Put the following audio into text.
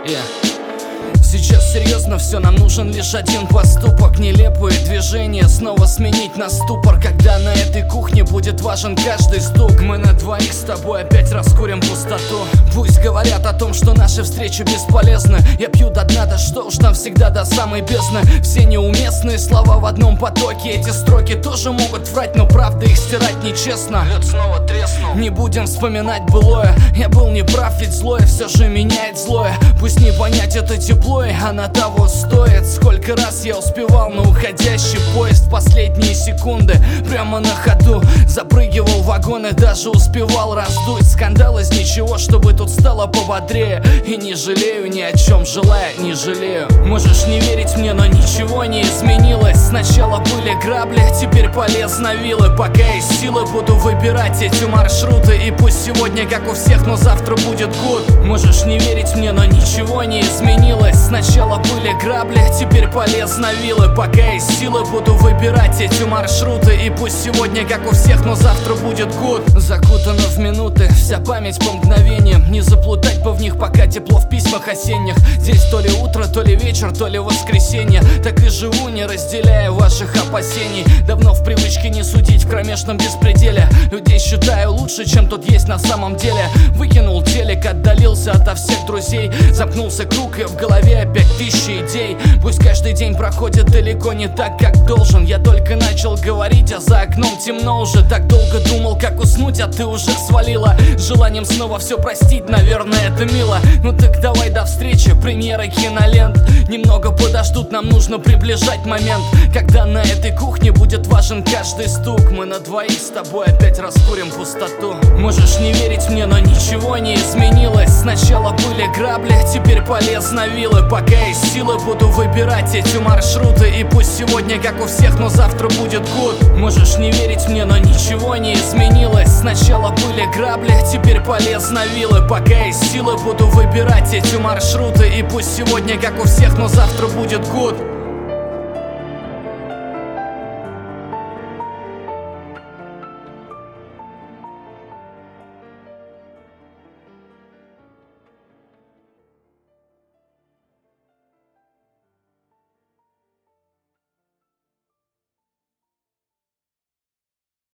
Сейчас серьезно все, нам нужен лишь один поступок. Нелепые движения снова сменить на ступор. Когда на этой кухне будет важен каждый стук, мы на двоих с тобой опять раскурим пустоту. Пусть говорят о том, что наши встречи бесполезны. Я пью до дна, да что уж там всегда до самой бездны. Все неуместные слова в одном потоке. Эти строки тоже могут врать, но правда их стирать нечестно. Лед снова треснул. Не будем вспоминать былое. Я был неправ, ведь злое все же меняет злое. Пусть не понять это тепло, она того стоит. Сколько раз я успевал на уходящий поезд в последние секунды, прямо на ходу запрыгивал в вагоны, даже успевал раздуть скандал из ничего, чтобы тут стало пободрее. И не жалею ни о чем, желая не жалею. Можешь не верить мне, но ничего не изменилось. Сначала были грабли, теперь полезно вилы. Пока есть силы, буду выбирать эти маршруты. И пусть сегодня как у всех, но завтра будет гуд. Можешь не верить мне, но ничего не изменилось. Сначала были грабли, теперь полезно вилы. Пока есть силы, буду выбирать эти маршруты. И пусть сегодня как у всех, но завтра будет гуд. Закутана в минуты, вся память по мгновениям. Не заплутать бы в них, пока тепло в письмах осенних. Здесь то ли утро, то ли вечер, то ли воскресенье. Так и живу, не разделяя ваших опасений. Давно в привычке не судить в кромешном беспределе. Людей считаю лучше, чем тут есть на самом деле. Выкинул телек, отдалился ото всех друзей. Замкнулся круг, и в голове опять тысячи идей. Пусть каждый день проходит далеко не так, как должен. Я только начал говорить, а за окном темно уже. Так долго думал, как уснуть, а ты уже свалила. Желанием снова все простить, наверное, это мило. Ну так давай до встречи, премьера кинолент. Немного подождут, нам нужно приближать момент, когда на этой кухне будет важен каждый стук. Мы на двоих с тобой опять раскурим пустоту. Можешь не верить мне, но ничего не изменилось. Сначала были грабли, теперь полезно вилы. Пока есть силы, буду выбирать эти маршруты. И пусть сегодня как у всех, но завтра будет гуд. Можешь не верить мне, но ничего не изменилось. Сначала были грабли, теперь полезно вилы. Пока есть силы, буду выбирать эти маршруты. И пусть сегодня как у всех, но завтра будет гуд.